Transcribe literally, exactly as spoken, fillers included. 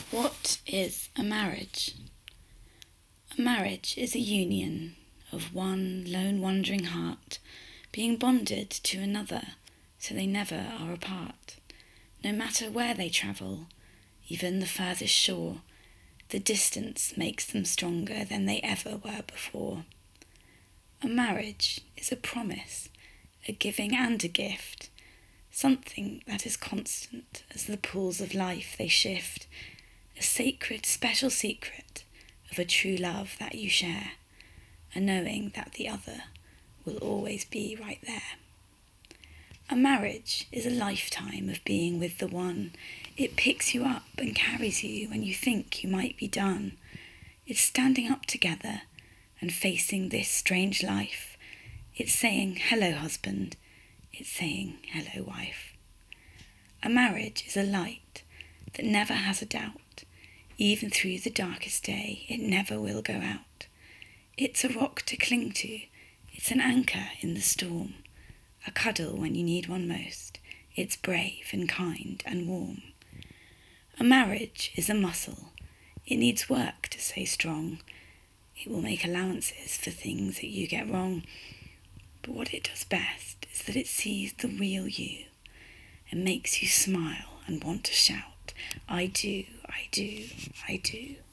What is a marriage? A marriage is a union of one lone wandering heart being bonded to another so they never are apart. No matter where they travel, even the furthest shore, the distance makes them stronger than they ever were before. A marriage is a promise, a giving and a gift, something that is constant as the pools of life they shift, a sacred, special secret of a true love that you share, a knowing that the other will always be right there. A marriage is a lifetime of being with the one. It picks you up and carries you when you think you might be done. It's standing up together and facing this strange life. It's saying, hello, husband. It's saying, hello, wife. A marriage is a light that never has a doubt. Even through the darkest day, it never will go out. It's a rock to cling to. It's an anchor in the storm. A cuddle when you need one most. It's brave and kind and warm. A marriage is a muscle. It needs work to stay strong. It will make allowances for things that you get wrong. But what it does best is that it sees the real you and makes you smile and want to shout, I do, I do, I do.